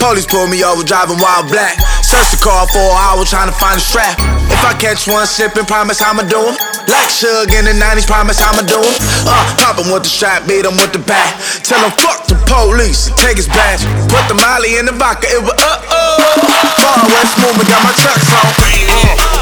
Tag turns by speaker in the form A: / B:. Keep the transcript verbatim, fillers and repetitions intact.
A: Police pulled me over driving while black. Search the car for an hour trying to find a strap. If I catch one slipping, promise I'ma do him. Like Suge in the nineties, promise I'ma do him. Uh, pop him with the strap, beat him with the bat. Tell him fuck the police and take his badge. Put the molly in the vodka, it was uh-oh. Far West movement, got my chucks on. Uh.